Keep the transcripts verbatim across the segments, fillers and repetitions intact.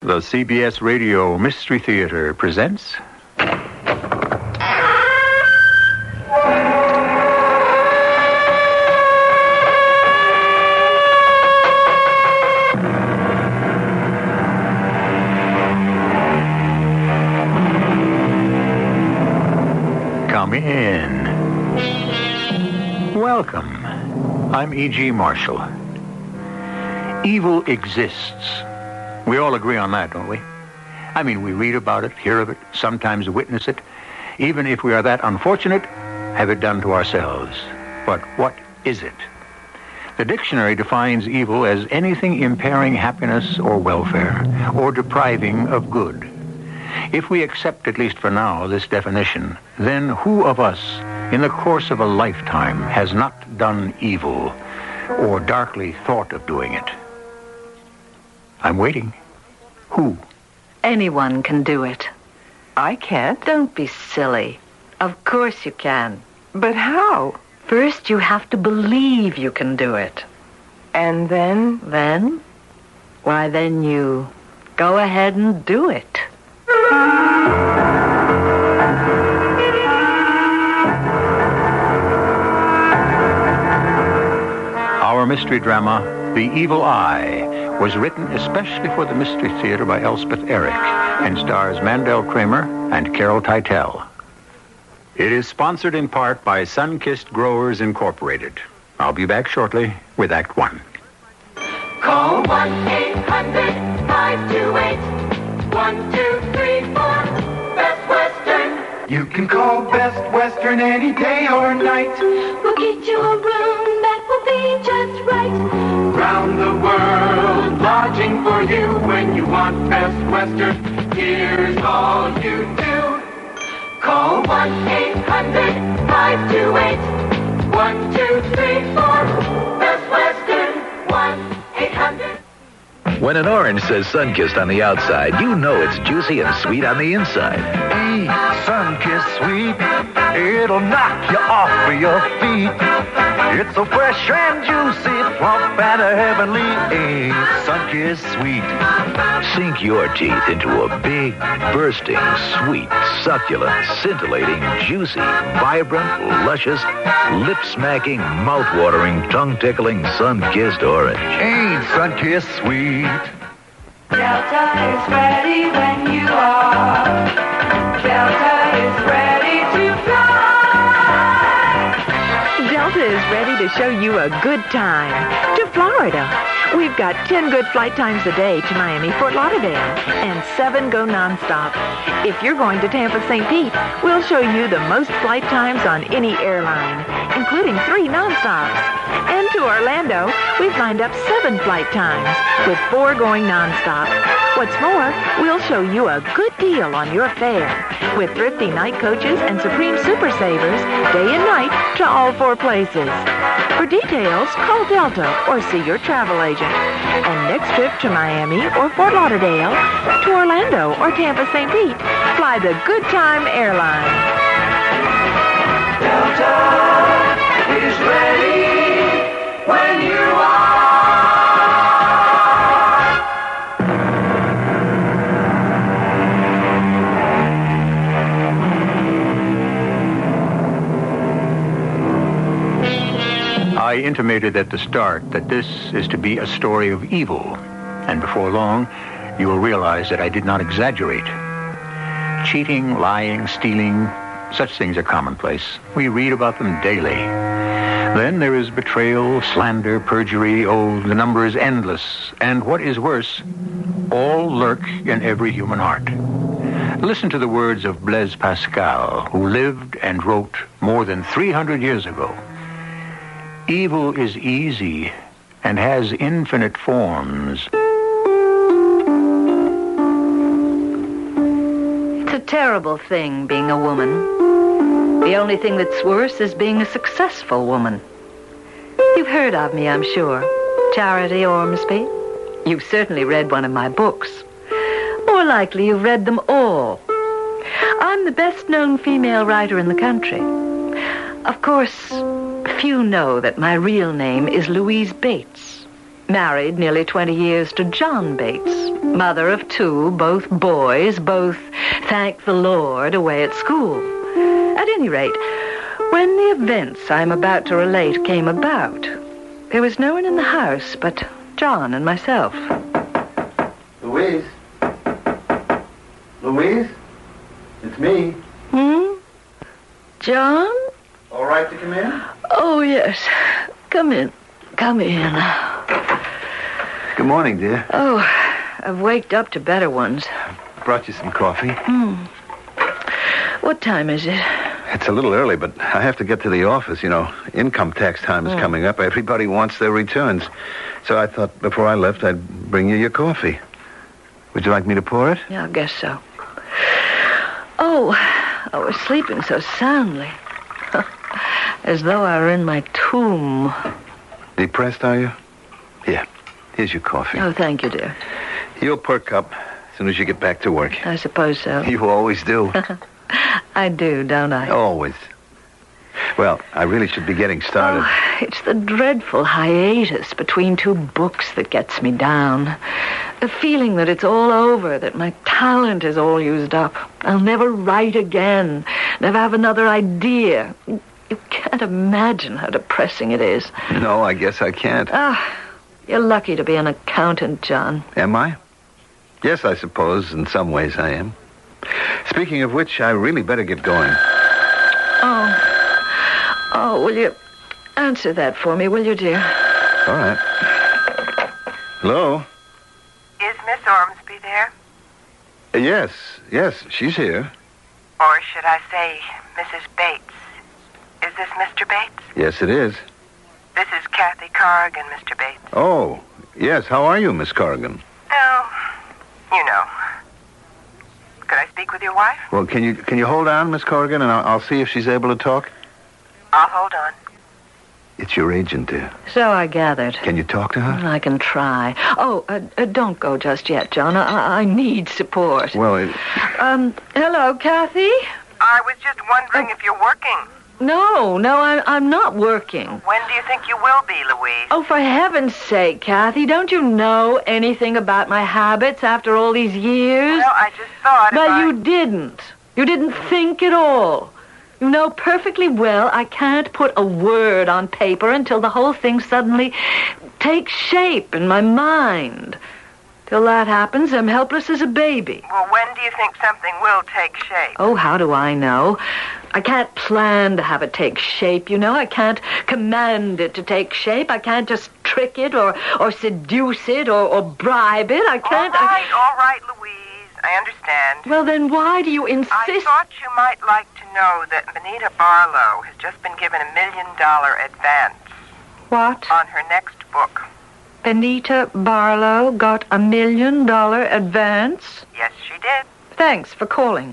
The C B S Radio Mystery Theater presents... Come in. Welcome. I'm E G. Marshall. Evil exists. We all agree on that, don't we? I mean, we read about it, hear of it, sometimes witness it. Even if we are that unfortunate, have it done to ourselves. But what is it? The dictionary defines evil as anything impairing happiness or welfare, or depriving of good. If we accept, at least for now, this definition, then who of us, in the course of a lifetime, has not done evil, or darkly thought of doing it? I'm waiting. Who? Anyone can do it. I can't. Don't be silly. Of course you can. But how? First, you have to believe you can do it. And then? Then? Why, then you go ahead and do it. Our mystery drama, The Evil Eye, was written especially for the Mystery Theater by Elspeth Eric and stars Mandel Kramer and Carol Teitel. It is sponsored in part by Sunkist Growers Incorporated. I'll be back shortly with Act One. Call one eight hundred five two eight one two three four, Best Western. You can call Best Western any day or night. We'll get you a room that will be just right. Round the world, lodging for you when you want Best Western. Here's all you do. Call one eight hundred five two eight one two three four, Best Western. one eight hundred. When an orange says Sunkist on the outside, you know it's juicy and sweet on the inside. Eat Sunkist Sweet. It'll knock you off of your feet. It's so fresh and juicy, plump and heavenly. Eat Sunkist Sweet. Sink your teeth into a big, bursting, sweet, succulent, scintillating, juicy, vibrant, luscious, lip-smacking, mouth-watering, tongue-tickling, sun-kissed orange. Ain't Sunkist Sweet. Delta is ready when you are. Delta is ready to fly. Delta is ready to show you a good time. To Florida. We've got ten good flight times a day to Miami, Fort Lauderdale, and seven go nonstop. If you're going to Tampa, Saint Pete, we'll show you the most flight times on any airline, including three nonstops. And to Orlando, we've lined up seven flight times, with four going nonstop. What's more, we'll show you a good deal on your fare, with thrifty night coaches and Supreme Super Savers, day and night, to all four places. For details, call Delta or see your travel agent. And next trip to Miami or Fort Lauderdale, to Orlando or Tampa, Saint Pete, fly the Good Time Airline. Delta is ready when you are. I intimated at the start that this is to be a story of evil, and before long, you will realize that I did not exaggerate. Cheating, lying, stealing, such things are commonplace. We read about them daily. Then there is betrayal, slander, perjury. Oh, the number is endless. And what is worse, all lurk in every human heart. Listen to the words of Blaise Pascal, who lived and wrote more than three hundred years ago. Evil is easy and has infinite forms. It's a terrible thing being a woman. The only thing that's worse is being a successful woman. You've heard of me, I'm sure. Charity Ormsby. You've certainly read one of my books. More likely you've read them all. I'm the best-known female writer in the country. Of course, few know that my real name is Louise Bates. Married nearly twenty years to John Bates. Mother of two, both boys, both, thank the Lord, away at school. At any rate, when the events I'm about to relate came about, there was no one in the house but John and myself. Louise? Louise? It's me. Hmm? John? All right to come in? Oh, yes. Come in. Come in. Good morning, dear. Oh, I've waked up to better ones. Brought you some coffee. Hmm. What time is it? It's a little early, but I have to get to the office. You know, income tax time is Mm. coming up. Everybody wants their returns. So I thought before I left, I'd bring you your coffee. Would you like me to pour it? Yeah, I guess so. Oh, I was sleeping so soundly. As though I were in my tomb. Depressed, are you? Here, here's your coffee. Oh, thank you, dear. You'll perk up as soon as you get back to work. I suppose so. You always do. I do, don't I? Always. Well, I really should be getting started. Oh, it's the dreadful hiatus between two books that gets me down. The feeling that it's all over, that my talent is all used up. I'll never write again, never have another idea. You can't imagine how depressing it is. No, I guess I can't. Ah, you're lucky to be an accountant, John. Am I? Yes, I suppose in some ways I am. Speaking of which, I really better get going. Oh. Oh, will you answer that for me, will you, dear? All right. Hello? Is Miss Ormsby there? Uh, yes, yes, she's here. Or should I say Missus Bates? Is this Mister Bates? Yes, it is. This is Kathy Corrigan, Mister Bates. Oh, yes, how are you, Miss Corrigan? Oh, you know. Could I speak with your wife? Well, can you can you hold on, Miss Corrigan, and I'll, I'll see if she's able to talk? I'll hold on. It's your agent, dear. So I gathered. Can you talk to her? I can try. Oh, uh, uh, don't go just yet, John. I, I need support. Well, it... Um, hello, Kathy? I was just wondering Oh. if you're working. No, no, I, I'm not working. When do you think you will be, Louise? Oh, for heaven's sake, Kathy, don't you know anything about my habits after all these years? Well, I just thought But if I... you didn't. You didn't think at all. You know perfectly well I can't put a word on paper until the whole thing suddenly takes shape in my mind. Till that happens, I'm helpless as a baby. Well, when do you think something will take shape? Oh, how do I know? I can't plan to have it take shape, you know. I can't command it to take shape. I can't just trick it or, or seduce it or, or bribe it. I can't... All right, I... all right, Louise. I understand. Well, then why do you insist... I thought you might like to know that Benita Barlow has just been given a million dollar advance What? on her next book. Benita Barlow got a million dollar advance? Yes, she did. Thanks for calling.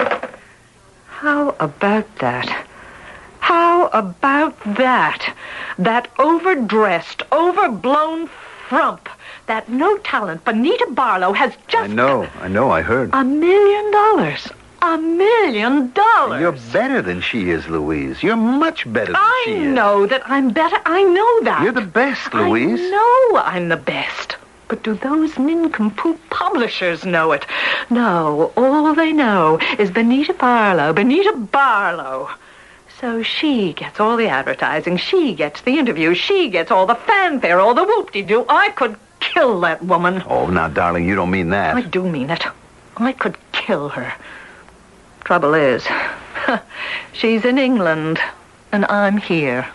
How about that? How about that? That overdressed, overblown frump, that no talent Benita Barlow has just... I know, I know, I heard. A million dollars. A million dollars. You're better than she is, Louise. You're much better than I she is. know that I'm better. I know that. You're the best, Louise. I know I'm the best. But do those nincompoop publishers know it? No, all they know is Benita Barlow, Benita Barlow. So she gets all the advertising, she gets the interviews, she gets all the fanfare, all the whoop-de-doo. I could kill that woman. Oh, now, darling, you don't mean that. I do mean it. I could kill her. Trouble is, she's in England, and I'm here.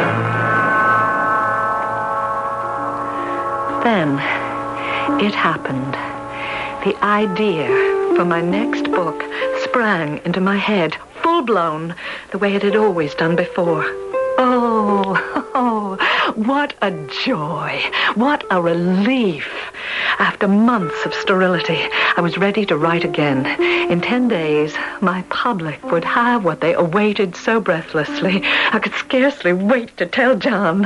Then it happened. The idea for my next book sprang into my head, full-blown, the way it had always done before. Oh, oh, what a joy, what a relief. After months of sterility, I was ready to write again. In ten days, my public would have what they awaited so breathlessly. I could scarcely wait to tell John.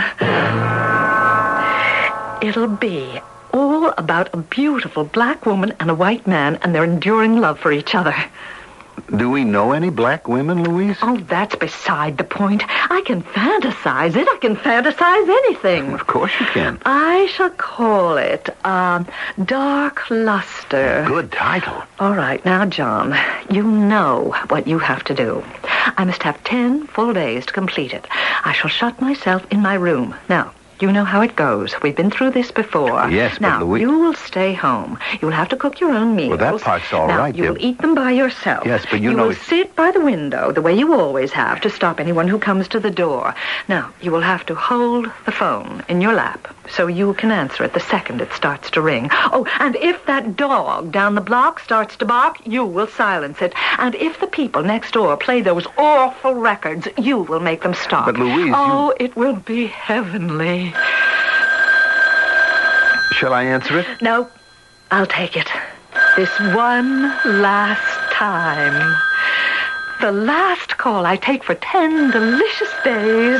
It'll be all about a beautiful black woman and a white man and their enduring love for each other. Do we know any black women, Louise? Oh, that's beside the point. I can fantasize it. I can fantasize anything. Of course you can. I shall call it, um, Dark Luster. Good title. All right, now, John, you know what you have to do. I must have ten full days to complete it. I shall shut myself in my room. Now, you know how it goes. We've been through this before. Yes, but now, Louise... you will stay home. You will have to cook your own meals. Well, that part's all now, right, you dear. will eat them by yourself. Yes, but you know will it's- sit by the window, the way you always have, to stop anyone who comes to the door. Now, you will have to hold the phone in your lap so you can answer it the second it starts to ring. Oh, and if that dog down the block starts to bark, you will silence it. And if the people next door play those awful records, you will make them stop. But, Louise, Oh, you... it will be heavenly. Shall I answer it? No, I'll take it. This one last time. The last call I take for ten delicious days.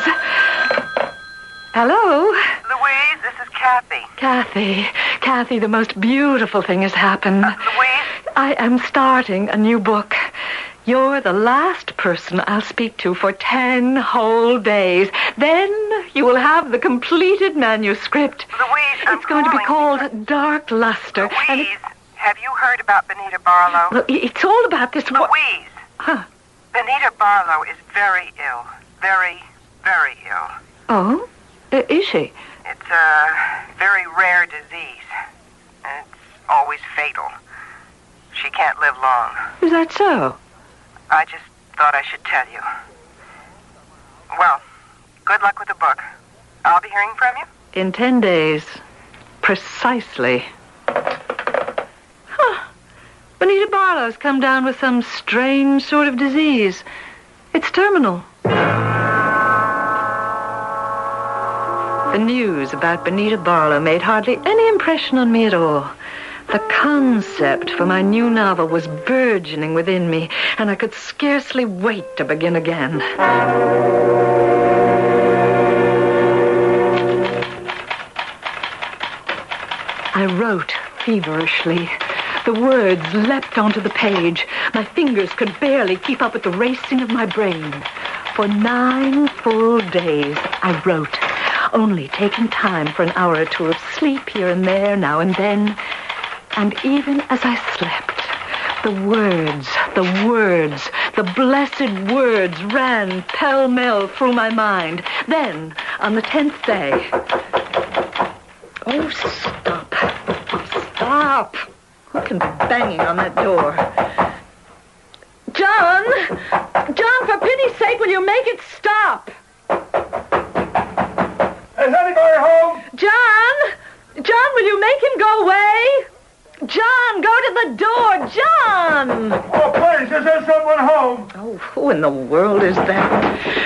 Hello? Louise, this is Kathy. Kathy. Kathy, the most beautiful thing has happened. Uh, Louise? I am starting a new book. You're the last person I'll speak to for ten whole days. Then you will have the completed manuscript. Louise, I'm It's going to be calling called Dark Luster. and Louise, it- have you heard about Benita Barlow? Look, it's all about this... wo- Louise, Huh. Benita Barlow is very ill. Very, very ill. Oh? Uh, is she? It's a very rare disease, and it's always fatal. She can't live long. Is that so? I just thought I should tell you. Well, good luck with the book. I'll be hearing from you. In ten days. Precisely. Huh. Benita Barlow's come down with some strange sort of disease. It's terminal. The news about Benita Barlow made hardly any impression on me at all. The concept for my new novel was burgeoning within me, and I could scarcely wait to begin again. I wrote feverishly. The words leapt onto the page. My fingers could barely keep up with the racing of my brain. For nine full days, I wrote, only taking time for an hour or two of sleep here and there, now and then. And even as I slept, the words, the words, the blessed words ran pell-mell through my mind. Then, on the tenth day... Oh, stop. Stop. Who can be banging on that door? John! John, for pity's sake, will you make it stop? Is anybody home? John! John, will you make him go away? John, go to the door! John! Oh, please, is there someone home? Oh, who in the world is that?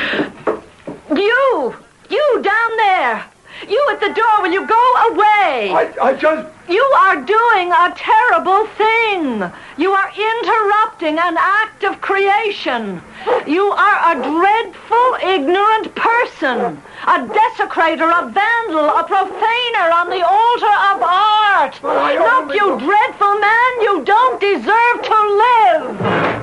You! You down there! You at the door, will you go away? I, I just... You are doing a terrible thing. You are interrupting an act of creation. You are a dreadful, ignorant person. A desecrator, a vandal, a profaner on the altar of art. But I Look, only you go- dreadful man, you don't deserve to live.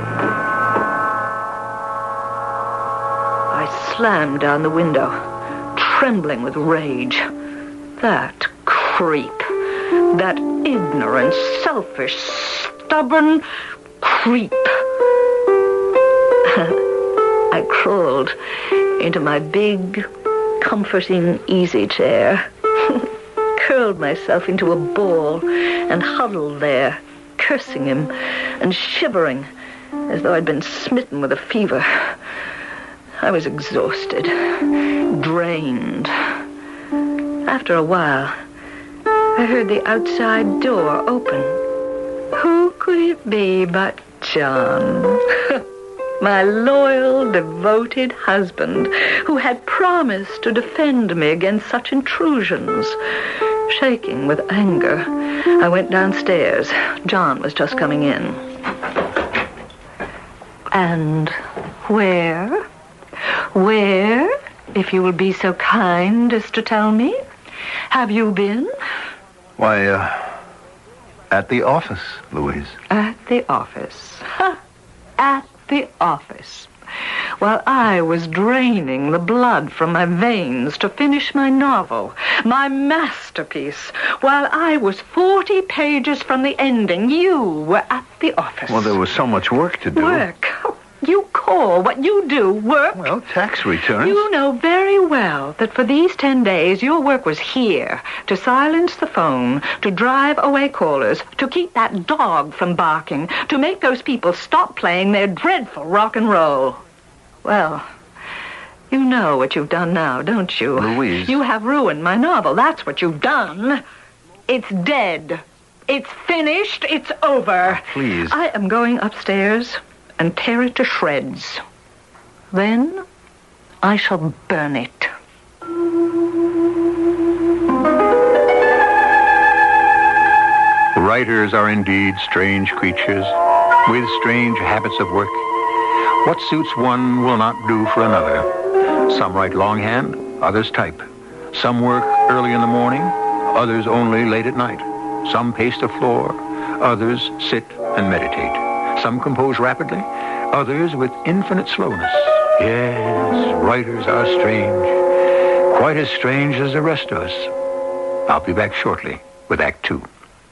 I slammed down the window, trembling with rage. That creep. That ignorant, selfish, stubborn creep. I crawled into my big, comforting easy chair, curled myself into a ball, and huddled there, cursing him and shivering as though I'd been smitten with a fever. I was exhausted, drained. After a while, I heard the outside door open. Who could it be but John? My loyal, devoted husband, who had promised to defend me against such intrusions. Shaking with anger, I went downstairs. John was just coming in. And where? Where, if you will be so kind as to tell me, have you been? Why, uh, at the office, Louise. At the office. Ha! At the office. While I was draining the blood from my veins to finish my novel, my masterpiece, while I was forty pages from the ending, you were at the office. Well, there was so much work to do. Work? You call what you do work? Well, tax returns. You know very well that for these ten days your work was here, to silence the phone, to drive away callers, to keep that dog from barking, to make those people stop playing their dreadful rock and roll. Well, you know what you've done now, don't you? Louise. You have ruined my novel. That's what you've done. It's dead. It's finished. It's over. Please. I am going upstairs and tear it to shreds. Then I shall burn it. Writers are indeed strange creatures with strange habits of work. What suits one will not do for another. Some write longhand, others type. Some work early in the morning, others only late at night. Some pace the floor, others sit and meditate. Some compose rapidly, others with infinite slowness. Yes, writers are strange. Quite as strange as the rest of us. I'll be back shortly with Act Two.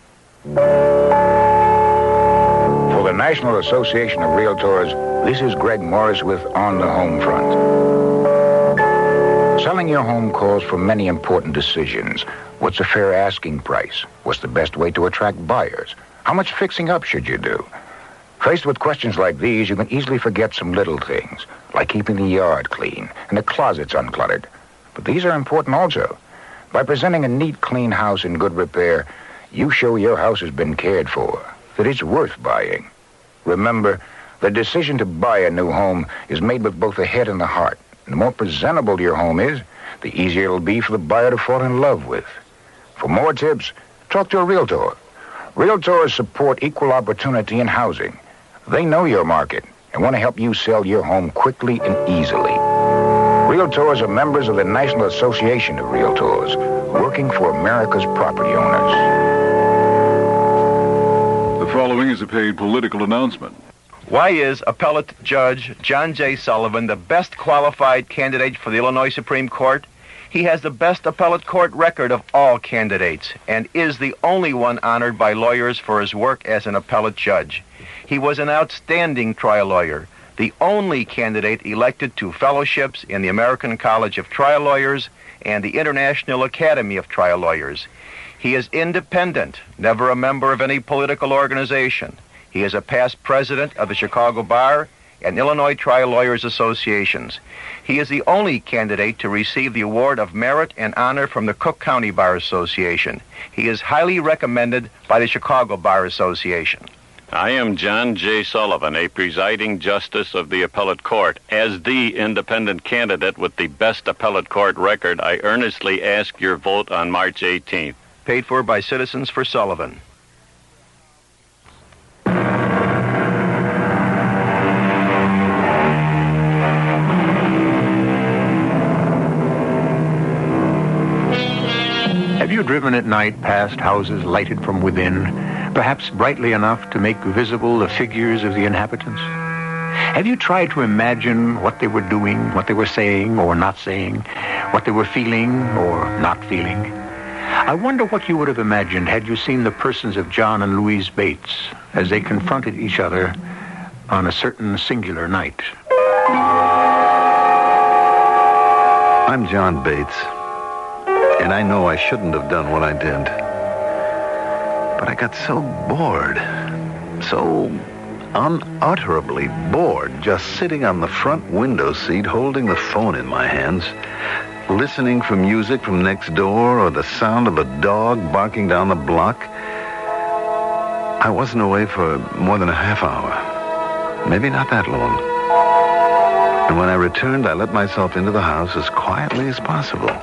For the National Association of Realtors, this is Greg Morris with On the Home Front. Selling your home calls for many important decisions. What's a fair asking price? What's the best way to attract buyers? How much fixing up should you do? Faced with questions like these, you can easily forget some little things, like keeping the yard clean and the closets uncluttered. But these are important also. By presenting a neat, clean house in good repair, you show your house has been cared for, that it's worth buying. Remember, the decision to buy a new home is made with both the head and the heart. And the more presentable your home is, the easier it'll be for the buyer to fall in love with. For more tips, talk to a realtor. Realtors support equal opportunity in housing. They know your market and want to help you sell your home quickly and easily. Realtors are members of the National Association of Realtors, working for America's property owners. The following is a paid political announcement. Why is Appellate Judge John J. Sullivan the best qualified candidate for the Illinois Supreme Court? He has the best appellate court record of all candidates and is the only one honored by lawyers for his work as an appellate judge. He was an outstanding trial lawyer, the only candidate elected to fellowships in the American College of Trial Lawyers and the International Academy of Trial Lawyers. He is independent, never a member of any political organization. He is a past president of the Chicago Bar and Illinois Trial Lawyers Associations. He is the only candidate to receive the Award of Merit and Honor from the Cook County Bar Association. He is highly recommended by the Chicago Bar Association. I am John J. Sullivan, a presiding justice of the appellate court. As the independent candidate with the best appellate court record, I earnestly ask your vote on March eighteenth. Paid for by Citizens for Sullivan. Have you driven at night past houses lighted from within, perhaps brightly enough to make visible the figures of the inhabitants? Have you tried to imagine what they were doing, what they were saying or not saying, what they were feeling or not feeling? I wonder what you would have imagined had you seen the persons of John and Louise Bates as they confronted each other on a certain singular night. I'm John Bates, and I know I shouldn't have done what I did. But I got so bored, so unutterably bored, just sitting on the front window seat holding the phone in my hands, listening for music from next door or the sound of a dog barking down the block. I wasn't away for more than a half hour, maybe not that long. And when I returned, I let myself into the house as quietly as possible.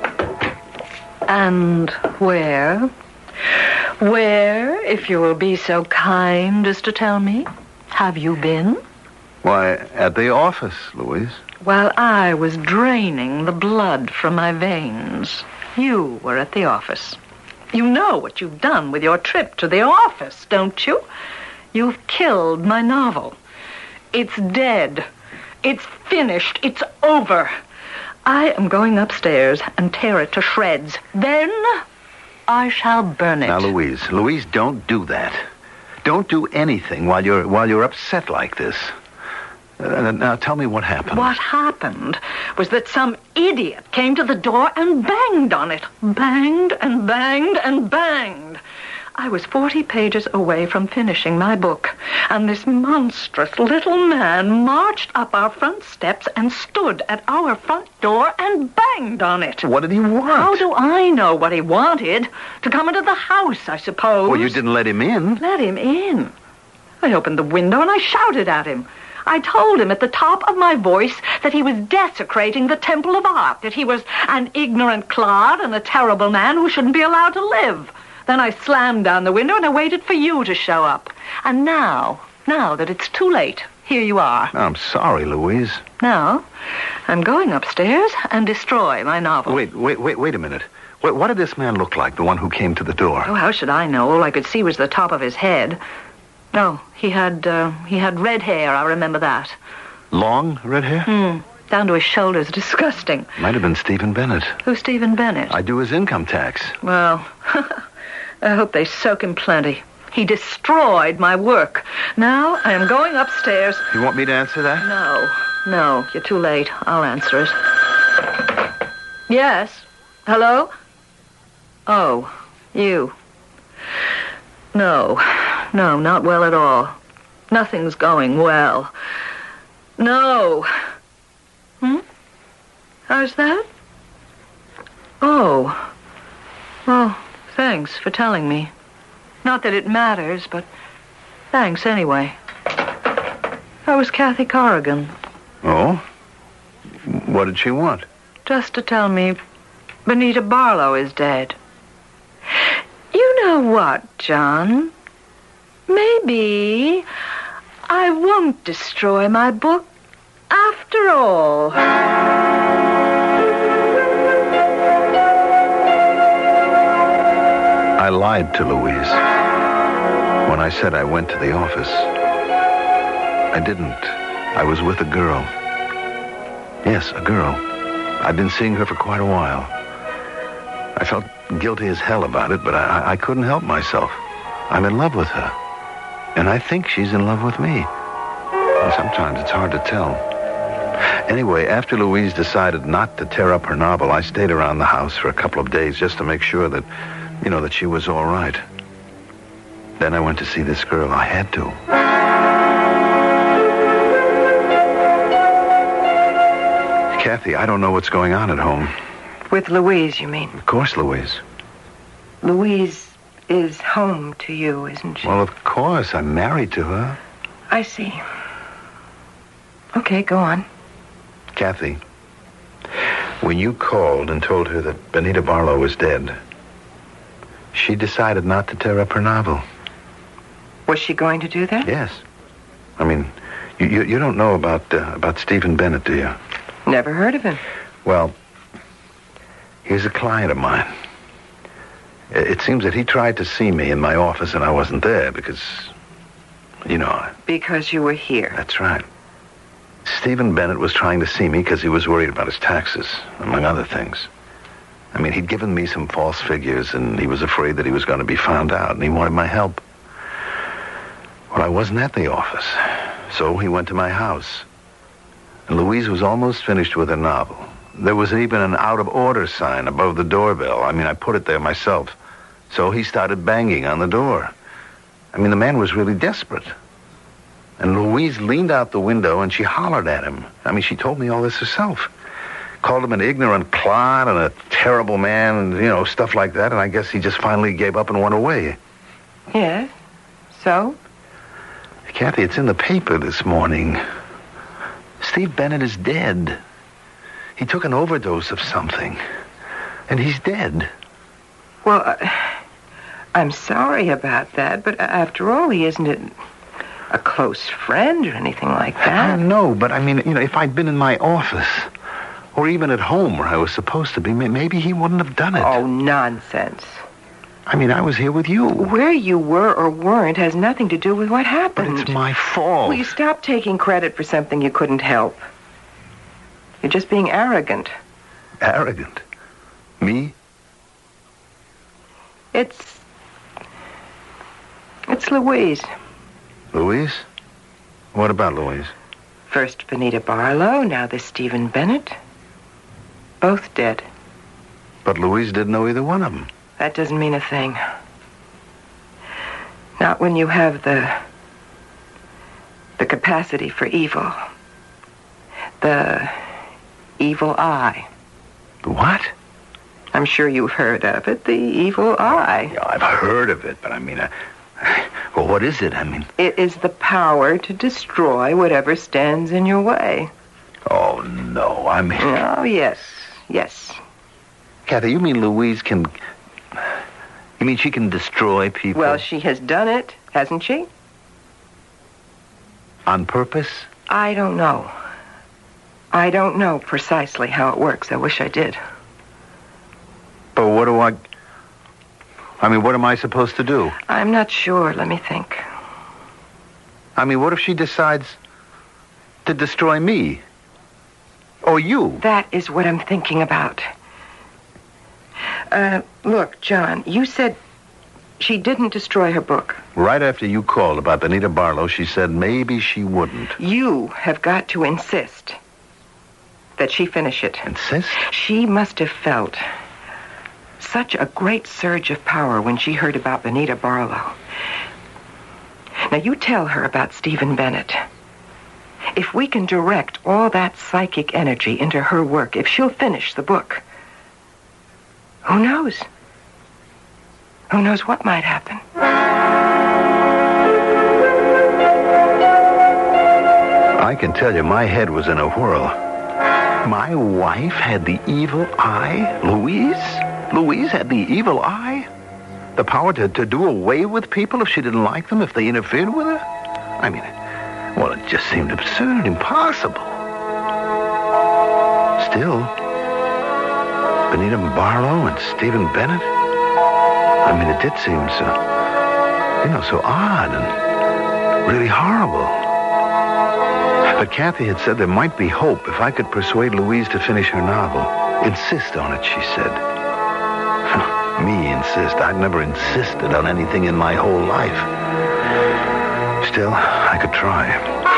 And where? Where, if you will be so kind as to tell me, have you been? Why, at the office, Louise. While I was draining the blood from my veins, you were at the office. You know what you've done with your trip to the office, don't you? You've killed my novel. It's dead. It's finished. It's over. I am going upstairs and tear it to shreds. Then I shall burn it. Now, Louise, Louise, don't do that. Don't do anything while you're while you're upset like this. Uh, now, tell me what happened. What happened was that some idiot came to the door and banged on it. Banged and banged and banged. I was forty pages away from finishing my book, and this monstrous little man marched up our front steps and stood at our front door and banged on it. What did he want? How do I know what he wanted? To come into the house, I suppose. Well, you didn't let him in. Let him in? I opened the window and I shouted at him. I told him at the top of my voice that he was desecrating the Temple of Art, that he was an ignorant clod and a terrible man who shouldn't be allowed to live. Then I slammed down the window and I waited for you to show up. And now, now that it's too late, here you are. I'm sorry, Louise. Now, I'm going upstairs and destroy my novel. Wait, wait, wait, wait a minute. Wait, what did this man look like, the one who came to the door? Oh, how should I know? All I could see was the top of his head. No, he had, uh, he had red hair, I remember that. Long red hair? Hmm. Down to his shoulders. Disgusting. Might have been Stephen Bennett. Who's Stephen Bennett? I do his income tax. Well, I hope they soak him plenty. He destroyed my work. Now I am going upstairs. You want me to answer that? No, no, you're too late. I'll answer it. Yes? Hello? Oh, you. No, no, not well at all. Nothing's going well. No. Hmm? How's that? Oh. Well, thanks for telling me. Not that it matters, but thanks anyway. How was Kathy Corrigan? Oh? What did she want? Just to tell me Benita Barlow is dead. You know what, John? Maybe I won't destroy my book after all. I lied to Louise when I said I went to the office. I didn't. I was with a girl. Yes, a girl. I'd been seeing her for quite a while. I felt guilty as hell about it, but I, I couldn't help myself. I'm in love with her. And I think she's in love with me. And sometimes it's hard to tell. Anyway, after Louise decided not to tear up her novel, I stayed around the house for a couple of days just to make sure that, you know, that she was all right. Then I went to see this girl. I had to. Kathy, I don't know what's going on at home. With Louise, you mean? Of course, Louise. Louise is home to you, isn't she? Well, of course. I'm married to her. I see. Okay, go on. Kathy, when you called and told her that Benita Barlow was dead, she decided not to tear up her novel. Was she going to do that? Yes. I mean, you you, you don't know about uh, about Stephen Bennett, do you? Never heard of him. Well, he's a client of mine. It seems that he tried to see me in my office and I wasn't there because, you know... Because you were here. That's right. Stephen Bennett was trying to see me because he was worried about his taxes, among other things. I mean, he'd given me some false figures and he was afraid that he was going to be found out and he wanted my help. Well, I wasn't at the office, so he went to my house. And Louise was almost finished with her novel. There was even an out-of-order sign above the doorbell. I mean, I put it there myself. So he started banging on the door. I mean, the man was really desperate. And Louise leaned out the window and she hollered at him. I mean, she told me all this herself. Called him an ignorant clod and a terrible man and, you know, stuff like that. And I guess he just finally gave up and went away. Yes? So? Kathy, it's in the paper this morning. Steve Bennett is dead. He took an overdose of something. And he's dead. Well, uh, I'm sorry about that, but after all, he isn't a, a close friend or anything like that. I know, but I mean, you know, if I'd been in my office, or even at home where I was supposed to be, maybe he wouldn't have done it. Oh, nonsense. I mean, I was here with you. Where you were or weren't has nothing to do with what happened. But it's my fault. Will you stop taking credit for something you couldn't help? You're just being arrogant. Arrogant? Me? It's... It's Louise. Louise? What about Louise? First Benita Barlow, now this Stephen Bennett. Both dead. But Louise didn't know either one of them. That doesn't mean a thing. Not when you have the... the capacity for evil. The evil eye. The what? I'm sure you've heard of it. The evil eye. Yeah, I've heard of it, but I mean... Uh, well, what is it? I mean... It is the power to destroy whatever stands in your way. Oh, no, I mean... Oh, yes, yes. Kathy, you mean Louise can... You mean she can destroy people? Well, she has done it, hasn't she? On purpose? I don't know. I don't know precisely how it works. I wish I did. But what do I... I mean, what am I supposed to do? I'm not sure. Let me think. I mean, what if she decides to destroy me? Or you? That is what I'm thinking about. Uh, look, John, you said she didn't destroy her book. Right after you called about Benita Barlow, she said maybe she wouldn't. You have got to insist that she finish it. Insist? She must have felt such a great surge of power when she heard about Benita Barlow. Now, you tell her about Stephen Bennett. If we can direct all that psychic energy into her work, if she'll finish the book, who knows? Who knows what might happen? I can tell you, my head was in a whirl. My wife had the evil eye? Louise? Louise had the evil eye? The power to, to do away with people if she didn't like them, if they interfered with her? I mean, well, it just seemed absurd, impossible. Still, Benita Barlow and Stephen Bennett? I mean, it did seem so, you know, so odd and really horrible. But Kathy had said there might be hope if I could persuade Louise to finish her novel. Insist on it, she said. Me insist? I'd never insisted on anything in my whole life. Still, I could try.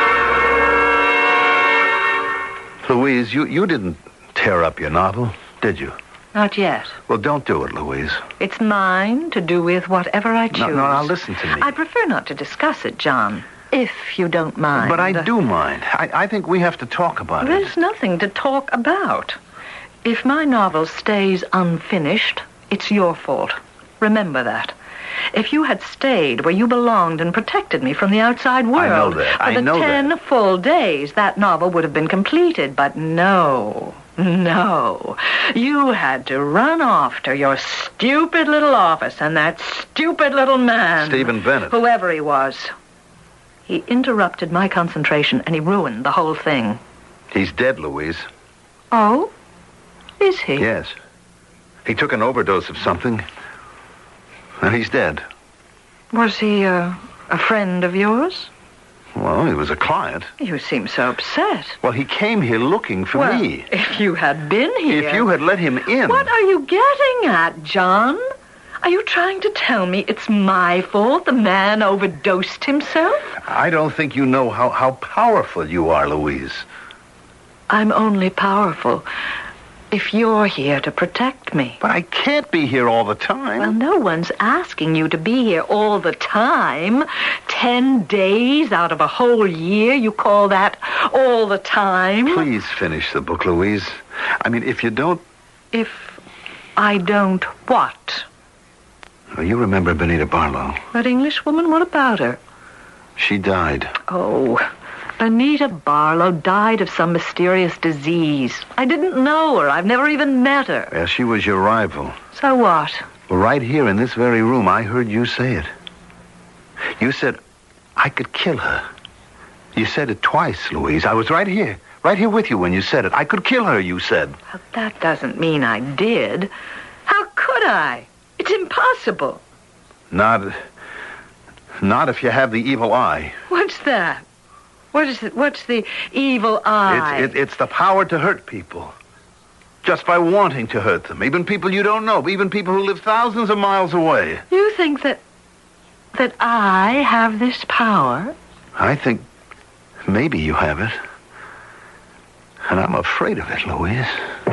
Louise, you, you didn't tear up your novel, did you? Not yet. Well, don't do it, Louise. It's mine to do with whatever I choose. No, no, now listen to me. I prefer not to discuss it, John, if you don't mind. But I do mind. I, I think we have to talk about There's it. There's nothing to talk about. If my novel stays unfinished, it's your fault. Remember that. If you had stayed where you belonged and protected me from the outside world... I know that. For I the know ten that. full days, that novel would have been completed. But no, no. You had to run off to your stupid little office and that stupid little man... Stephen Bennett. Whoever he was. He interrupted my concentration and he ruined the whole thing. He's dead, Louise. Oh? Is he? Yes. He took an overdose of something, and he's dead. Was he uh, a friend of yours? Well, he was a client. You seem so upset. Well, he came here looking for well, me. If you had been here... If you had let him in... What are you getting at, John? Are you trying to tell me it's my fault the man overdosed himself? I don't think you know how, how powerful you are, Louise. I'm only powerful if you're here to protect me. But I can't be here all the time. Well, no one's asking you to be here all the time. Ten days out of a whole year, you call that all the time? Please finish the book, Louise. I mean, if you don't... If I don't what? Well, you remember Benita Barlow. That English woman? What about her? She died. Oh... Benita Barlow died of some mysterious disease. I didn't know her. I've never even met her. Yeah, she was your rival. So what? Well, right here in this very room, I heard you say it. You said I could kill her. You said it twice, Louise. I was right here. Right here with you when you said it. I could kill her, you said. Well, that doesn't mean I did. How could I? It's It's impossible. Not... Not if you have the evil eye. What's that? What is it? What's the evil eye? It's, it, it's the power to hurt people. Just by wanting to hurt them. Even people you don't know. Even people who live thousands of miles away. You think that... that I have this power? I think maybe you have it. And I'm afraid of it, Louise.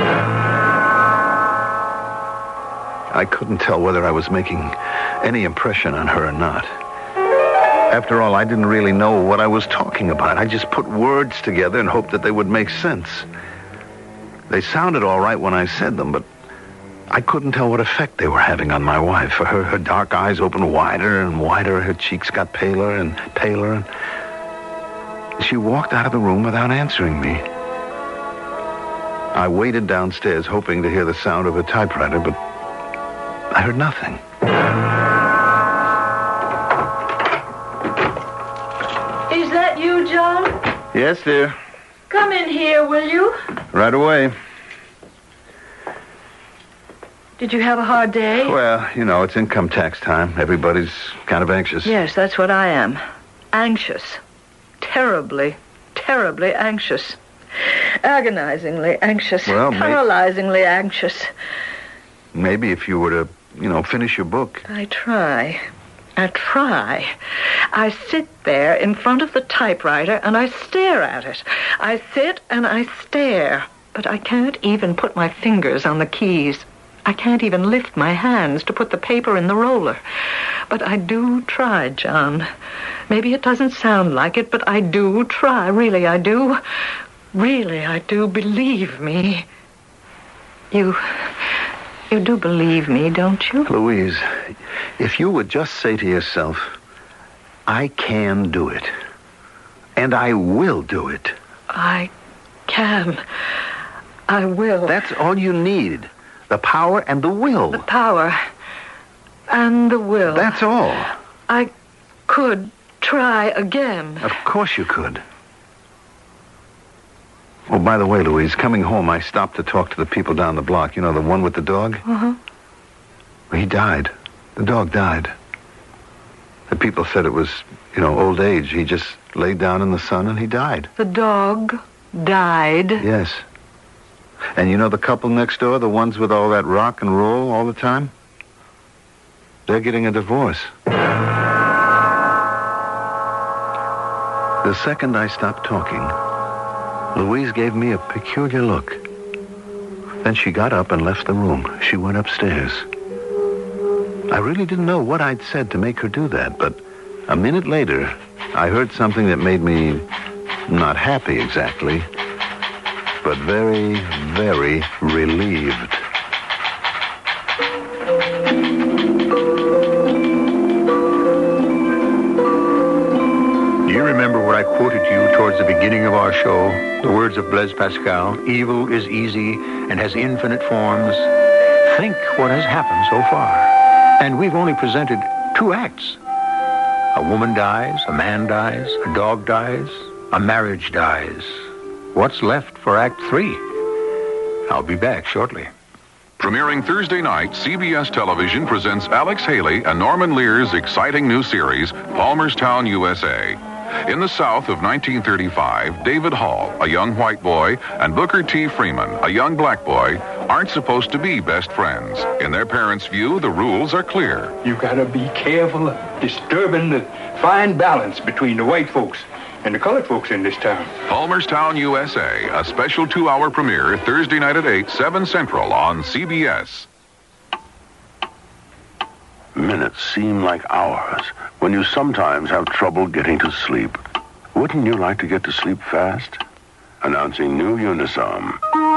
I couldn't tell whether I was making any impression on her or not. After all, I didn't really know what I was talking about. I just put words together and hoped that they would make sense. They sounded all right when I said them, but I couldn't tell what effect they were having on my wife. For her, her dark eyes opened wider and wider. Her cheeks got paler and paler. And she walked out of the room without answering me. I waited downstairs, hoping to hear the sound of a typewriter, but I heard nothing. Is that you, John? Yes, dear. Come in here, will you? Right away. Did you have a hard day? Well, you know, it's income tax time. Everybody's kind of anxious. Yes, that's what I am. Anxious. Terribly, terribly anxious. Agonizingly anxious. Well, may- paralyzingly anxious. Maybe if you were to, you know, finish your book. I try. I try. I sit there in front of the typewriter and I stare at it. I sit and I stare, but I can't even put my fingers on the keys. I can't even lift my hands to put the paper in the roller. But I do try, John. Maybe it doesn't sound like it, but I do try. Really, I do. Really, I do. Believe me. You... You do believe me, don't you? Louise, if you would just say to yourself, I can do it. And I will do it. I can. I will. That's all you need. The power and the will. The power and the will. That's all. I could try again. Of course you could. Oh, by the way, Louise, coming home, I stopped to talk to the people down the block. You know, the one with the dog? Uh-huh. He died. The dog died. The people said it was, you know, old age. He just laid down in the sun and he died. The dog died? Yes. And you know the couple next door, the ones with all that rock and roll all the time? They're getting a divorce. The second I stopped talking, Louise gave me a peculiar look. Then she got up and left the room. She went upstairs. I really didn't know what I'd said to make her do that, but a minute later, I heard something that made me not happy exactly, but very, very relieved. Do you remember what I quoted to you towards the beginning of our show? The words of Blaise Pascal, evil is easy and has infinite forms. Think what has happened so far. And we've only presented two acts. A woman dies, a man dies, a dog dies, a marriage dies. What's left for Act Three? I'll be back shortly. Premiering Thursday night, C B S Television presents Alex Haley and Norman Lear's exciting new series, Palmerstown, U S A. In the South of nineteen thirty-five, David Hall, a young white boy, and Booker T. Freeman, a young black boy, aren't supposed to be best friends. In their parents' view, the rules are clear. You gotta be careful of disturbing the fine balance between the white folks and the colored folks in this town. Palmerstown, U S A, a special two-hour premiere Thursday night at eight, seven Central on C B S. Minutes seem like hours when you sometimes have trouble getting to sleep. Wouldn't you like to get to sleep fast? Announcing new Unisom.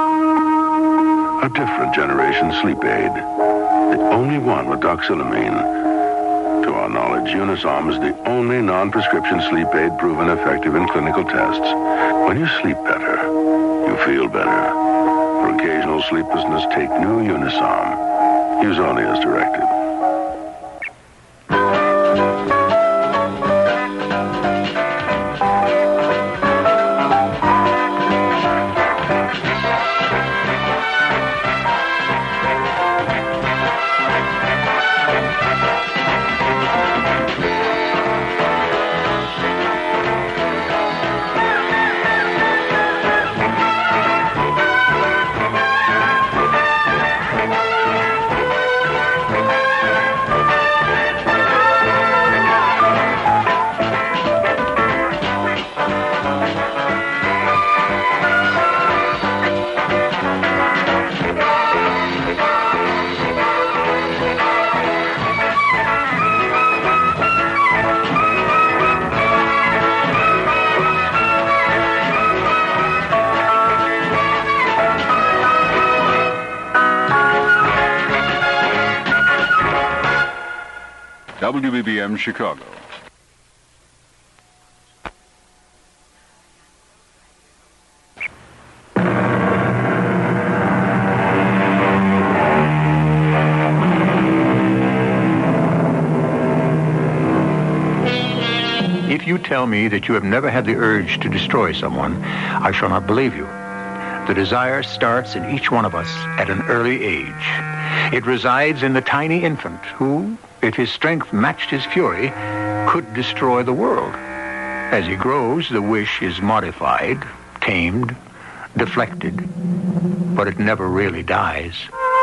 A different generation sleep aid. The only one with doxylamine. To our knowledge, Unisom is the only non-prescription sleep aid proven effective in clinical tests. When you sleep better, you feel better. For occasional sleeplessness, take new Unisom. Use only as directed. W B B M Chicago. If you tell me that you have never had the urge to destroy someone, I shall not believe you. The desire starts in each one of us at an early age. It resides in the tiny infant who, if his strength matched his fury, could destroy the world. As he grows, the wish is modified, tamed, deflected, but it never really dies.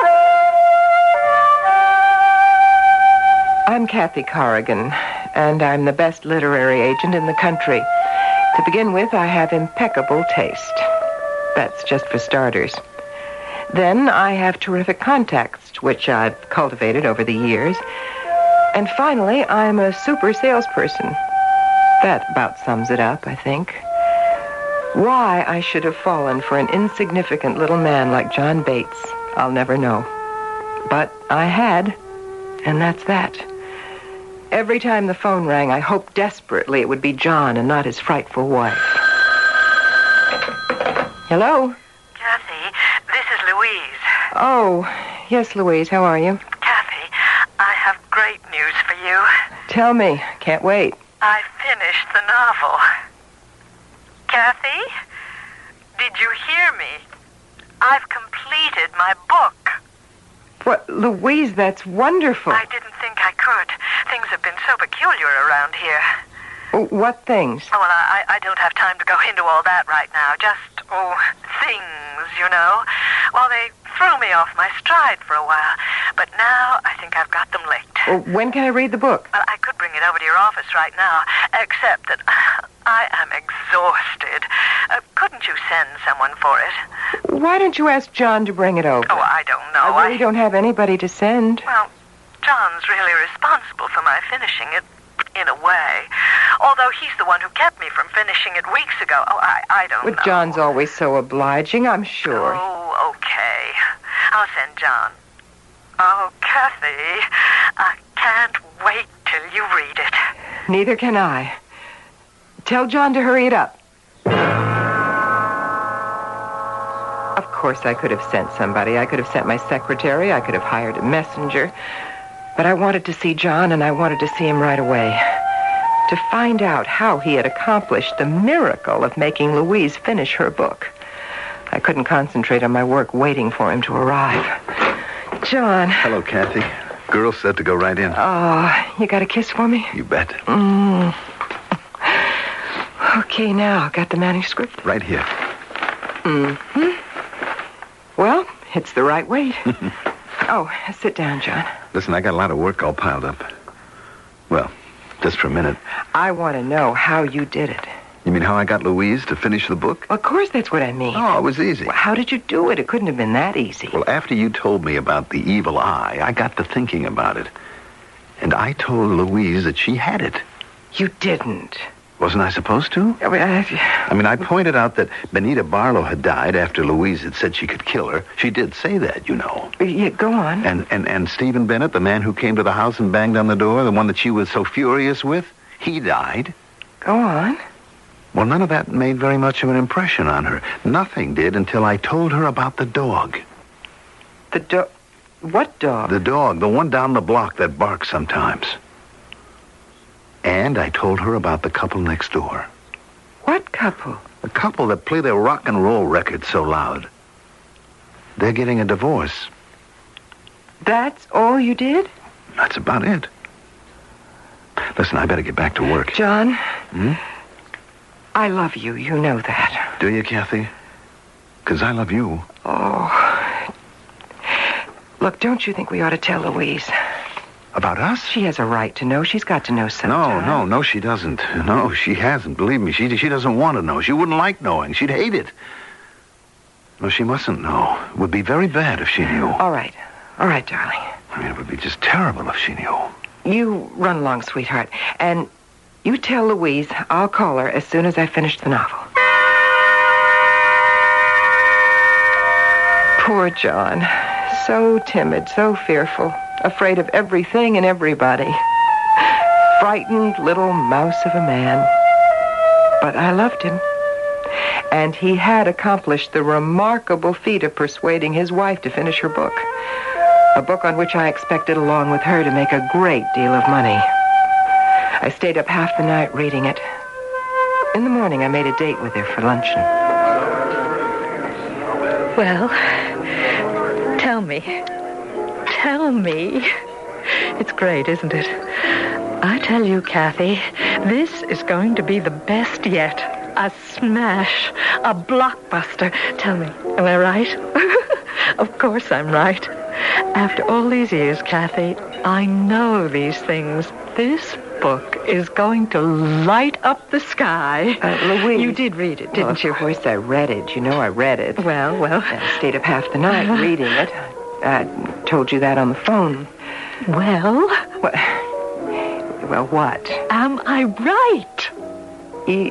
I'm Kathy Corrigan, and I'm the best literary agent in the country. To begin with, I have impeccable taste. That's just for starters. Then I have terrific contacts, which I've cultivated over the years. And finally, I'm a super salesperson. That about sums it up, I think. Why I should have fallen for an insignificant little man like John Bates, I'll never know. But I had, and that's that. Every time the phone rang, I hoped desperately it would be John and not his frightful wife. Hello? Kathy, this is Louise. Oh, yes, Louise, how are you? Kathy, I have great news for you. Tell me. Can't wait. I finished the novel. Kathy, did you hear me? I've completed my book. What, Louise, that's wonderful. I didn't think I could. Things have been so peculiar around here. What things? Oh, well, I, I don't have time to go into all that right now. Just, oh, things, you know. Well, they threw me off my stride for a while. But now I think I've got them licked. Well, when can I read the book? Well, I could bring it over to your office right now, except that I am exhausted. Uh, couldn't you send someone for it? Why don't you ask John to bring it over? Oh, I don't know. I really I... don't have anybody to send. Well, John's really responsible for my finishing it, in a way. Although he's the one who kept me from finishing it weeks ago. Oh, I, I don't but know. But John's always so obliging, I'm sure. Oh, okay. I'll send John. Oh, Kathy, I can't wait till you read it. Neither can I. Tell John to hurry it up. Of course, I could have sent somebody. I could have sent my secretary. I could have hired a messenger. But I wanted to see John, and I wanted to see him right away. To find out how he had accomplished the miracle of making Louise finish her book. I couldn't concentrate on my work waiting for him to arrive. John. Hello, Kathy. Girl said to go right in. Oh, you got a kiss for me? You bet. Mm. Okay, now, got the manuscript? Right here. Mm-hmm. Well, it's the right weight. Oh, sit down, John. Listen, I got a lot of work all piled up. Well, just for a minute. I want to know how you did it. You mean how I got Louise to finish the book? Of course, that's what I mean. Oh, it was easy. Well, how did you do it? It couldn't have been that easy. Well, after you told me about the evil eye, I got to thinking about it. And I told Louise that she had it. You didn't. Wasn't I supposed to? I mean, I, I mean, I pointed out that Benita Barlow had died after Louise had said she could kill her. She did say that, you know. Yeah, go on. And, and, and Stephen Bennett, the man who came to the house and banged on the door, the one that she was so furious with, he died. Go on. Well, none of that made very much of an impression on her. Nothing did until I told her about the dog. The dog? What dog? The dog, the one down the block that barks sometimes. And I told her about the couple next door. What couple? The couple that play their rock and roll records so loud. They're getting a divorce. That's all you did? That's about it. Listen, I better get back to work. John, Hmm? I love you. You know that. Do you, Kathy? Because I love you. Oh. Look, don't you think we ought to tell Louise? About us? She has a right to know. She's got to know sometime. No, no, no, she doesn't. No, she hasn't. Believe me, she she doesn't want to know. She wouldn't like knowing. She'd hate it. No, she mustn't know. It would be very bad if she knew. All right. All right, darling. I mean, it would be just terrible if she knew. You run along, sweetheart. And you tell Louise I'll call her as soon as I finish the novel. Poor John. So timid, so fearful. Afraid of everything and everybody. frightened little mouse of a man. But I loved him. And he had accomplished the remarkable feat of persuading his wife to finish her book. A book on which I expected, along with her, to make a great deal of money. I stayed up half the night reading it. In the morning, I made a date with her for luncheon. Well, tell me. Tell me. It's great, isn't it? I tell you, Kathy, this is going to be the best yet. A smash. A blockbuster. Tell me, am I right? Of course I'm right. After all these years, Kathy, I know these things. This book is going to light up the sky. Uh, Louise. You did read it, didn't well, of you? Of course I read it. You know I read it. Well, well. I stayed up half the night reading it. I told you that on the phone. Well? What? Well, what? Am I right? E-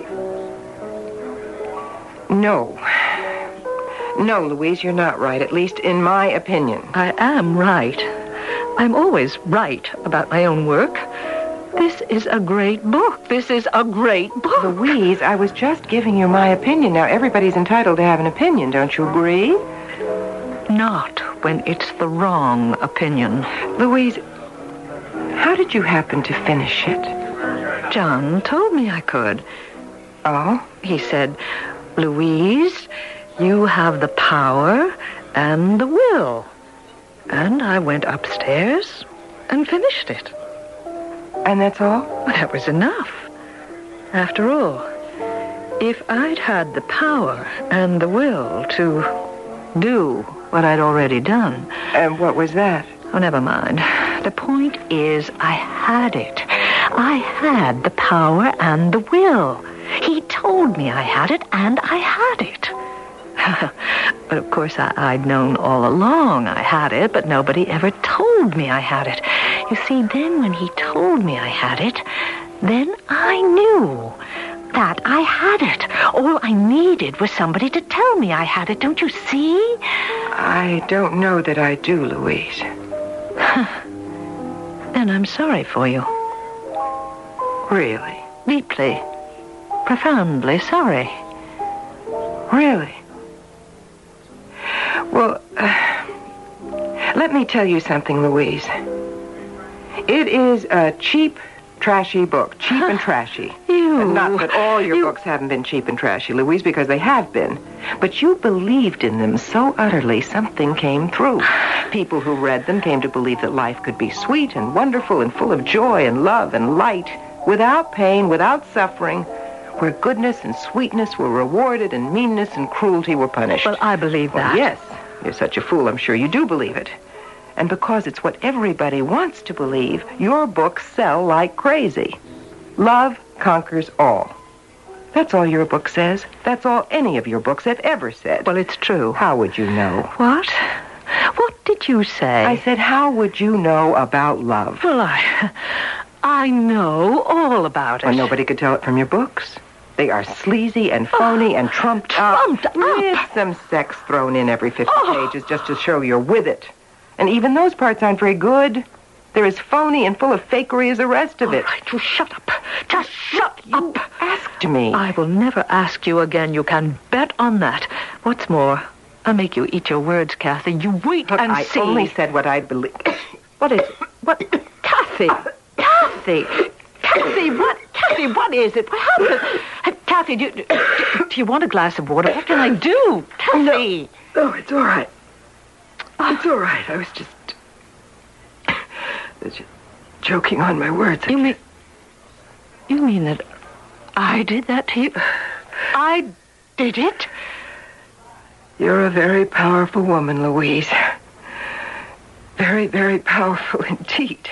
no. No, Louise, you're not right, at least in my opinion. I am right. I'm always right about my own work. This is a great book. This is a great book. Louise, I was just giving you my opinion. Now, everybody's entitled to have an opinion, don't you agree? Not when it's the wrong opinion. Louise, how did you happen to finish it? John told me I could. Oh? He said, Louise, you have the power and the will. And I went upstairs and finished it. And that's all? That was enough. After all, if I'd had the power and the will to do what I'd already done. And what was that? Oh, never mind. The point is, I had it. I had the power and the will. He told me I had it, and I had it. But of course, I, I'd known all along I had it, but nobody ever told me I had it. You see, then when he told me I had it, then I knew that I had it. All I needed was somebody to tell me I had it. Don't you see? I don't know that I do, Louise. And I'm sorry for you. Really? Deeply, profoundly sorry. Really? Well, uh, let me tell you something, Louise. It is a cheap, trashy book. Cheap and trashy. You... And not that all your you... books haven't been cheap and trashy, Louise, because they have been. But you believed in them so utterly, something came through. People who read them came to believe that life could be sweet and wonderful and full of joy and love and light, without pain, without suffering, where goodness and sweetness were rewarded and meanness and cruelty were punished. Well, I believe that. Well, yes. You're such a fool, I'm sure you do believe it. And because it's what everybody wants to believe, your books sell like crazy. Love conquers all. That's all your book says. That's all any of your books have ever said. Well, it's true. How would you know? What? What did you say? I said, how would you know about love? Well, I... I know all about it. Well, nobody could tell it from your books. They are sleazy and phony oh, and trumped, trumped up. up. With some sex thrown in every fifty oh. pages just to show you're with it. And even those parts aren't very good. They're as phony and full of fakery as the rest of all it. All right, you shut up. Just shut you up. Asked me. I will never ask you again. You can bet on that. What's more, I'll make you eat your words, Kathy. You wait Look, and I see. I only said what I believe. What is it? What? Kathy. Kathy. Kathy, what? Kathy, what is it? What happened? Uh, Kathy, do you, do you want a glass of water? What can I do? Kathy. No, oh, it's all right. It's all right. I was just... just joking on my words. You mean... You mean that I did that to you? I did it? You're a very powerful woman, Louise. Very, very powerful indeed.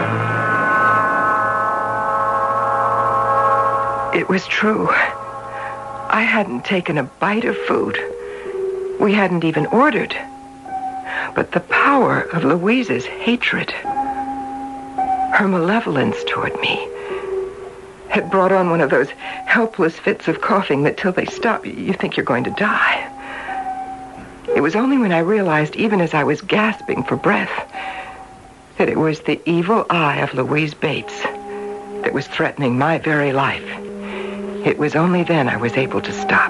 It was true. I hadn't taken a bite of food. We hadn't even ordered. But the power of Louise's hatred, her malevolence toward me, had brought on one of those helpless fits of coughing that till they stop, you think you're going to die. It was only when I realized, even as I was gasping for breath, that it was the evil eye of Louise Bates that was threatening my very life. It was only then I was able to stop.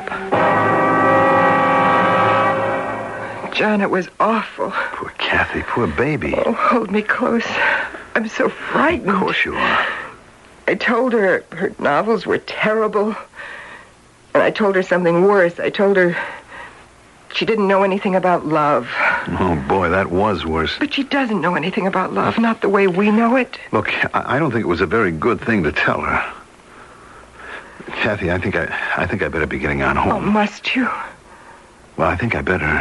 John, it was awful. Poor Kathy, poor baby. Oh, hold me close. I'm so frightened. Of course you are. I told her her novels were terrible. And I told her something worse. I told her she didn't know anything about love. Oh, boy, that was worse. But she doesn't know anything about love, not the way we know it. Look, I I don't think it was a very good thing to tell her. Kathy, I think I, I think I better be getting on Oh, home. must you? Well, I think I better.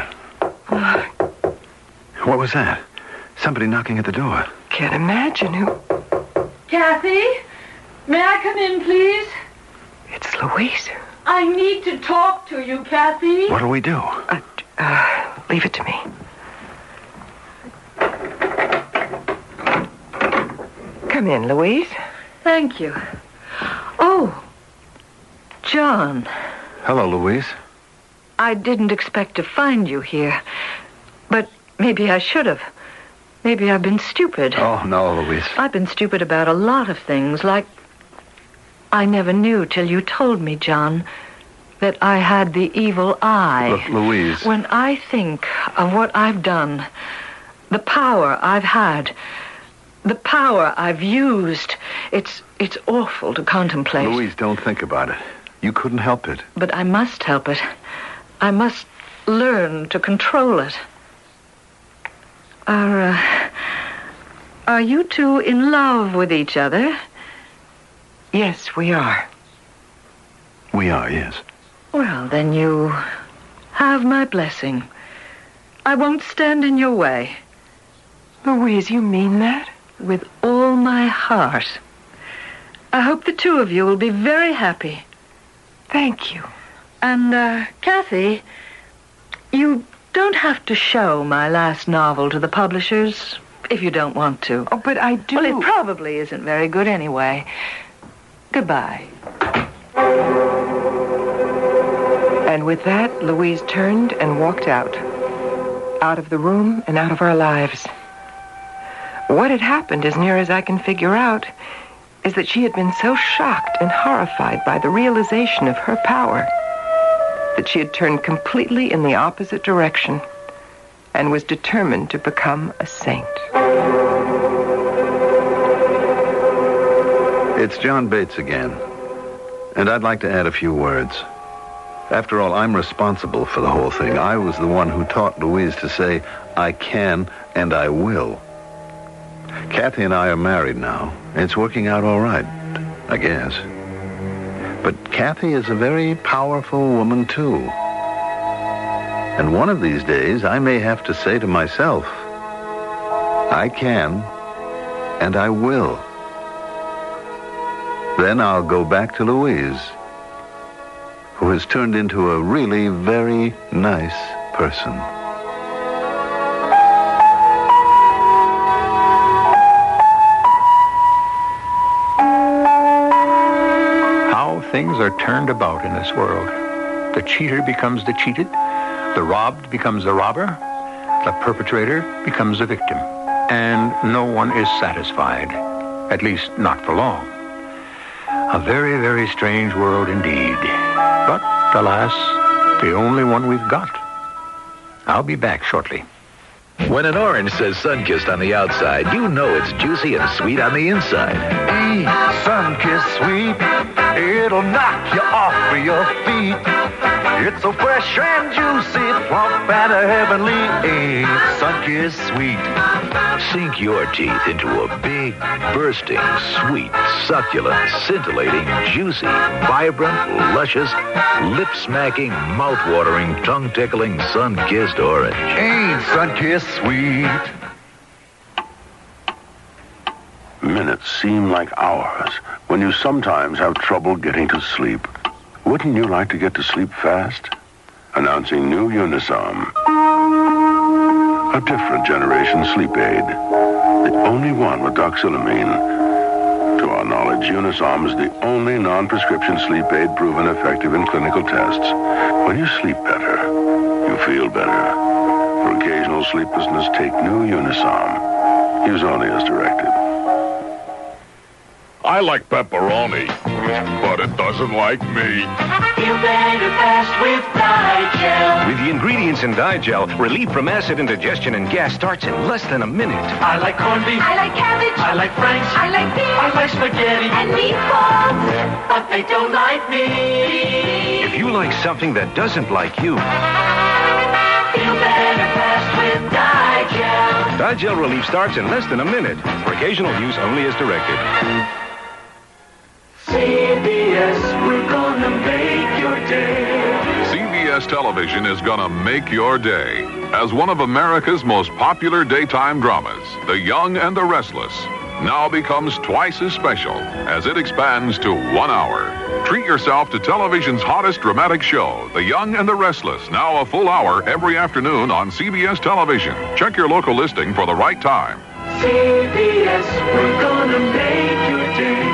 What was that? Somebody knocking at the door. Can't imagine who. Kathy, may I come in, please? It's Louise. I need to talk to you, Kathy. What'll we do? Uh, uh, leave it to me. Come in, Louise. Thank you. Oh, John. Hello, Louise. I didn't expect to find you here, but maybe I should have. Maybe I've been stupid. Oh, no, Louise. I've been stupid about a lot of things, like I never knew till you told me, John, that I had the evil eye. Look, Louise. When I think of what I've done, the power I've had, the power I've used, it's it's awful to contemplate. Louise, don't think about it. You couldn't help it. But I must help it. I must learn to control it. Are, uh, are you two in love with each other? Yes, we are. We are, yes. Well, then you have my blessing. I won't stand in your way. Louise, you mean that? With all my heart. I hope the two of you will be very happy. Thank you. And, uh, Kathy, you don't have to show my last novel to the publishers if you don't want to. Oh, but I do. Well, it probably isn't very good anyway. Goodbye. And with that, Louise turned and walked out. Out of the room and out of our lives. What had happened, as near as I can figure out, is that she had been so shocked and horrified by the realization of her power that she had turned completely in the opposite direction and was determined to become a saint. It's John Bates again, and I'd like to add a few words. After all, I'm responsible for the whole thing. I was the one who taught Louise to say, I can and I will. Kathy and I are married now. It's working out all right, I guess. But Kathy is a very powerful woman, too. And one of these days, I may have to say to myself, I can and I will. Then I'll go back to Louise, who has turned into a really very nice person. How things are turned about in this world. The cheater becomes the cheated, the robbed becomes the robber, the perpetrator becomes the victim, and no one is satisfied, at least not for long. A very, very strange world indeed. But, alas, the only one we've got. I'll be back shortly. When an orange says Sunkissed on the outside, you know it's juicy and sweet on the inside. Eat Sunkissed Sweet. It'll knock you off of your feet. It's so fresh and juicy, plump and heavenly. Eat Sunkissed Sweet. Sink your teeth into a big, bursting, sweet, succulent, scintillating, juicy, vibrant, luscious, lip-smacking, mouth-watering, tongue-tickling, sun-kissed orange. Ain't Sunkissed Sweet. Minutes seem like hours when you sometimes have trouble getting to sleep. Wouldn't you like to get to sleep fast? Announcing new Unisom. A different generation sleep aid. The only one with doxylamine. To our knowledge, Unisom is the only non-prescription sleep aid proven effective in clinical tests. When you sleep better, you feel better. For occasional sleeplessness, take new Unisom. Use only as directed. I like pepperoni, but it doesn't like me. Feel better fast with Digel. With the ingredients in Digel, relief from acid indigestion and gas starts in less than a minute. I like corned beef. I like cabbage. I like franks. I like beef. I like spaghetti. And meatballs. But they don't like me. If you like something that doesn't like you, feel better fast with Digel. Digel relief starts in less than a minute. For occasional use only as directed. C B S, we're gonna make your day. C B S Television is gonna make your day. As one of America's most popular daytime dramas, The Young and the Restless now becomes twice as special as it expands to one hour. Treat yourself to television's hottest dramatic show, The Young and the Restless, now a full hour every afternoon on C B S Television. Check your local listing for the right time. C B S, we're gonna make your day.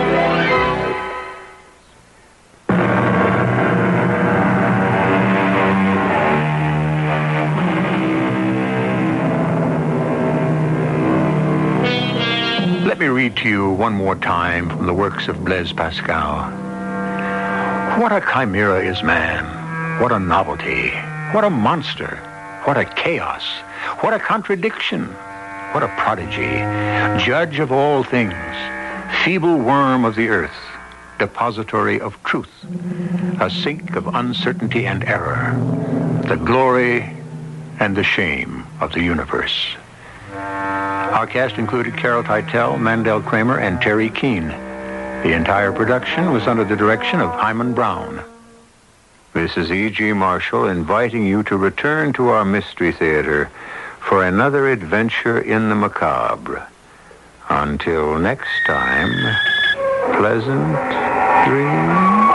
Let me read to you one more time from the works of Blaise Pascal. What a chimera is man. What a novelty. What a monster. What a chaos. What a contradiction. What a prodigy. Judge of all things. Feeble worm of the earth. Depository of truth. A sink of uncertainty and error. The glory and the shame of the universe. Our cast included Carol Teitel, Mandel Kramer, and Terry Keane. The entire production was under the direction of Hyman Brown. This is E G. Marshall inviting you to return to our Mystery Theater for another adventure in the macabre. Until next time, pleasant dreams.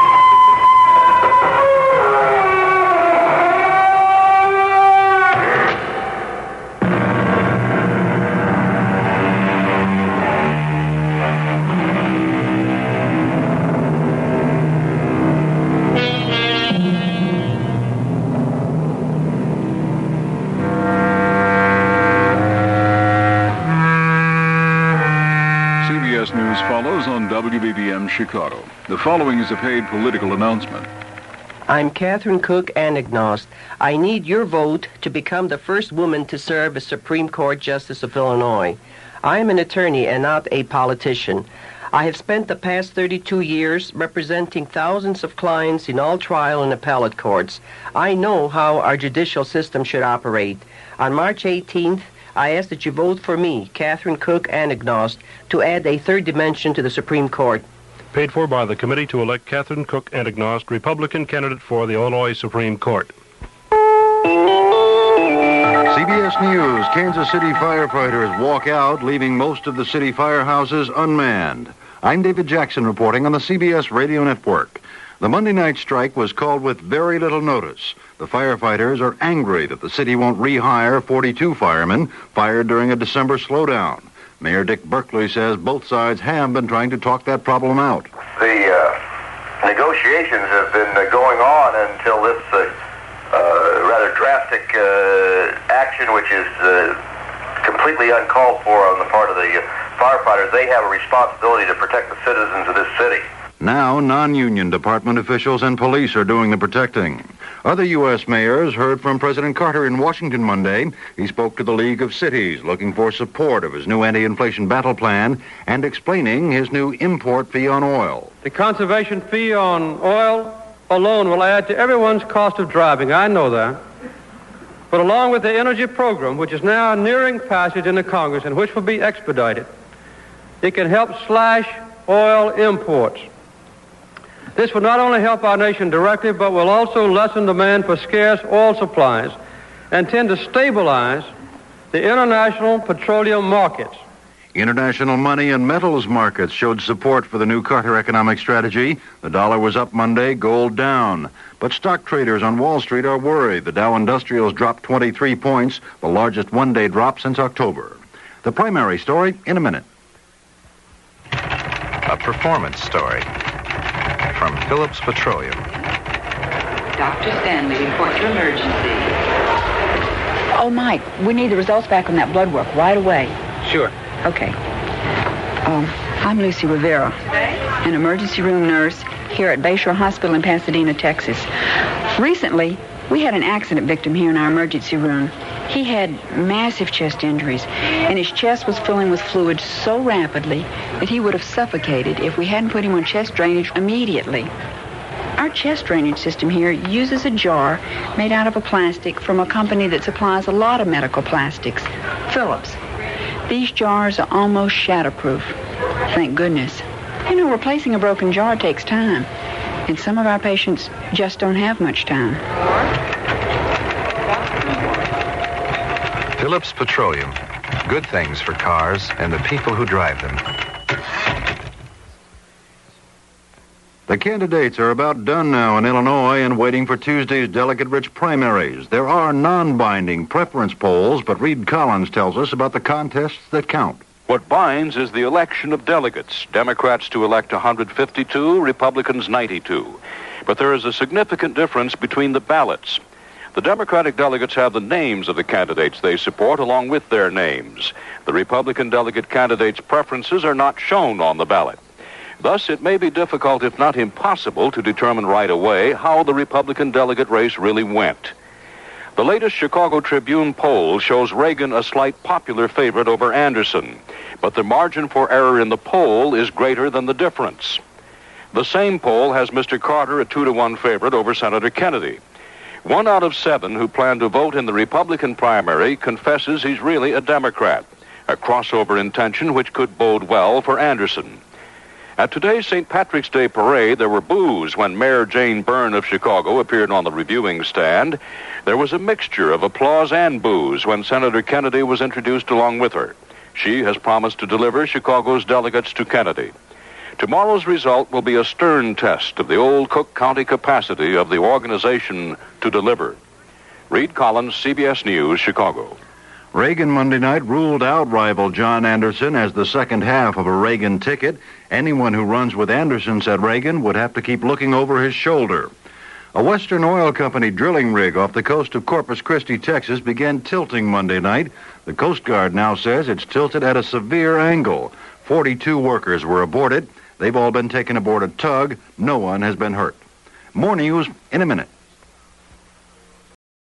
W B B M Chicago. The following is a paid political announcement. I'm Catherine Cook Anagnost. I need your vote to become the first woman to serve as Supreme Court Justice of Illinois. I am an attorney and not a politician. I have spent the past thirty-two years representing thousands of clients in all trial and appellate courts. I know how our judicial system should operate. On March eighteenth, I ask that you vote for me, Catherine Cook Anagnost, to add a third dimension to the Supreme Court. Paid for by the Committee to elect Catherine Cook Anagnost, Republican candidate for the Illinois Supreme Court. C B S News, Kansas City firefighters walk out, leaving most of the city firehouses unmanned. I'm David Jackson reporting on the C B S Radio Network. The Monday night strike was called with very little notice. The firefighters are angry that the city won't rehire forty-two firemen fired during a December slowdown. Mayor Dick Berkeley says both sides have been trying to talk that problem out. The uh, negotiations have been uh, going on until this uh, uh, rather drastic uh, action, which is uh, completely uncalled for on the part of the uh, firefighters. They have a responsibility to protect the citizens of this city. Now, non-union department officials and police are doing the protecting. Other U S mayors heard from President Carter in Washington Monday. He spoke to the League of Cities, looking for support of his new anti-inflation battle plan and explaining his new import fee on oil. The conservation fee on oil alone will add to everyone's cost of driving. I know that. But along with the energy program, which is now nearing passage in the Congress and which will be expedited, it can help slash oil imports. This will not only help our nation directly, but will also lessen demand for scarce oil supplies and tend to stabilize the international petroleum markets. International money and metals markets showed support for the new Carter economic strategy. The dollar was up Monday, gold down. But stock traders on Wall Street are worried. The Dow Industrials dropped twenty-three points, the largest one-day drop since October. The primary story in a minute. A performance story from Phillips Petroleum. Doctor Stanley reports for emergency. Oh, Mike, we need the results back on that blood work right away. Sure. Okay. Um, I'm Lucy Rivera, an emergency room nurse here at Bayshore Hospital in Pasadena, Texas. Recently, we had an accident victim here in our emergency room. He had massive chest injuries, and his chest was filling with fluid so rapidly that he would have suffocated if we hadn't put him on chest drainage immediately. Our chest drainage system here uses a jar made out of a plastic from a company that supplies a lot of medical plastics, Phillips. These jars are almost shatterproof. Thank goodness. You know, replacing a broken jar takes time, and some of our patients just don't have much time. Phillips Petroleum. Good things for cars and the people who drive them. The candidates are about done now in Illinois and waiting for Tuesday's delegate-rich primaries. There are non-binding preference polls, but Reed Collins tells us about the contests that count. What binds is the election of delegates. Democrats to elect one hundred fifty-two, Republicans ninety-two. But there is a significant difference between the ballots. The Democratic delegates have the names of the candidates they support along with their names. The Republican delegate candidates' preferences are not shown on the ballot. Thus, it may be difficult, if not impossible, to determine right away how the Republican delegate race really went. The latest Chicago Tribune poll shows Reagan a slight popular favorite over Anderson, but the margin for error in the poll is greater than the difference. The same poll has Mister Carter a two to one favorite over Senator Kennedy. One out of seven who plan to vote in the Republican primary confesses he's really a Democrat, a crossover intention which could bode well for Anderson. At today's Saint Patrick's Day parade, there were boos when Mayor Jane Byrne of Chicago appeared on the reviewing stand. There was a mixture of applause and boos when Senator Kennedy was introduced along with her. She has promised to deliver Chicago's delegates to Kennedy. Tomorrow's result will be a stern test of the old Cook County capacity of the organization to deliver. Reed Collins, C B S News, Chicago. Reagan Monday night ruled out rival John Anderson as the second half of a Reagan ticket. Anyone who runs with Anderson, said Reagan, would have to keep looking over his shoulder. A Western Oil Company drilling rig off the coast of Corpus Christi, Texas, began tilting Monday night. The Coast Guard now says it's tilted at a severe angle. forty-two workers were aboard it. They've all been taken aboard a tug. No one has been hurt. More news in a minute.